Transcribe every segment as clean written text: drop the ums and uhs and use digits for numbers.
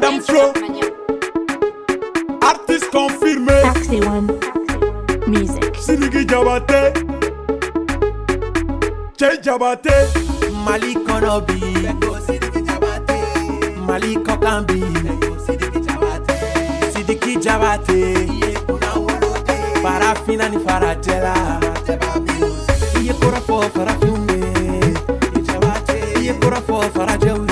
Madame Flo, artiste confirmé. Axi One Music. Sidiki Diabaté, Jay Diabaté, Mali Konobi, Mali Kokambi, Sidiki Diabaté, Farafina ni Faratella, Iye kora fo Farafiume, Iye kora fo Farajawi.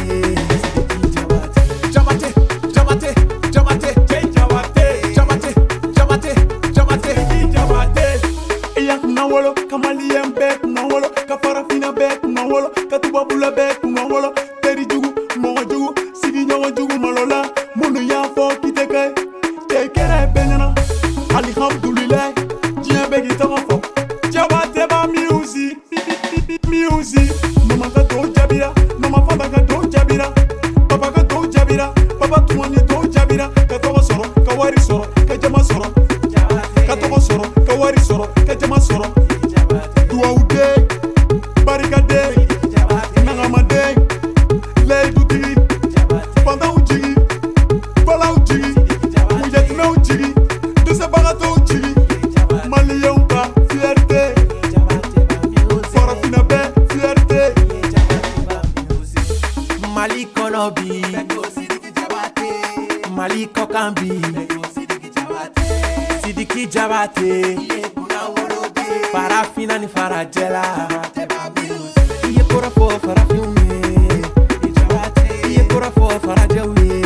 Wolo, Kamalien bek na wolo, ka Farafina bek na wolo, ka Tubabula bek na wolo, Teri jugu, Mogo jugu, Sidi nyawa jugu malola, Munu ya fo kiteke, Tekere benana, Alhamdulillah, Dien begi tafo, Diabaté ba music, music, Mama ka to jabira, Mama fada ka to jabira, Papa ka to jabira, Papa tumani to jabira, ka to soro, ka wari soro, ka jama soro, ka to soro, ka wari soro, ka jama soro. Mali Konobi, Mali Kokambi, Sidiki Diabaté, Farafina ni Faratella, Iye kora fo Farafiume, Iye kora fo Farajawi.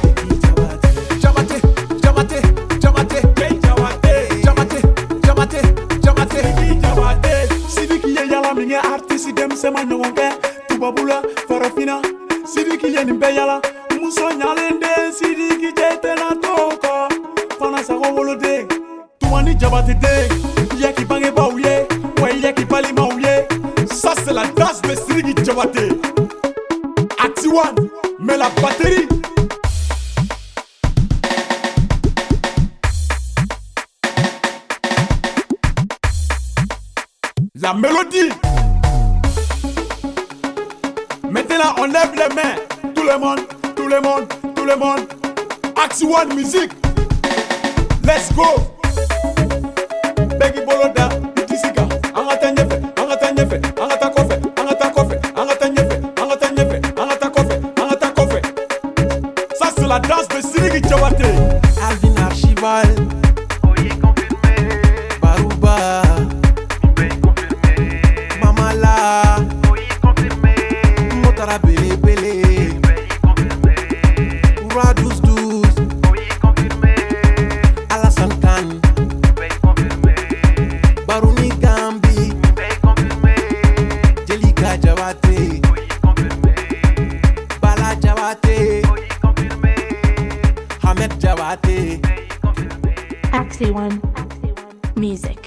Sidiki ye yala minge artiste dem sema nyonge, Tubabula Farafina. Sidiki ye nimbe yala, muso nyalende, Sidiki jete na toko, Fana sago wolode, Tuwani Diabaté de, Yeki bange baouye, ouais Yeki bali maouye. Ça c'est la danse de Sidiki Diabaté. Axi One, mais la batterie. La mélodie. Maintenant on lève les mains. Tout le monde, tout le monde, tout le monde. Axi One music. Let's go. Begi boloda, itisika. Angata nyefe, angata nyefe, angata kofe, angata kofe, angata nyefe, angata nyefe, angata kofe, angata kofe. Ça c'est la danse de Sidiki Diabaté. Alvin Archival, Oye confirmé, Barouba, Oye confirmé, Mamala, Oye confirmé, Motara Bele Bele, Oye confirmé, Oura 12-12, Oye confirmé, Alassane Kane, Oye confirmé, Barouni Gambi, Oye confirmé, Jelika Diabaté, Oye confirmé, Bala Diabaté, Oye confirmé, Hamed Diabaté. Oye confirmé. Axi One Music.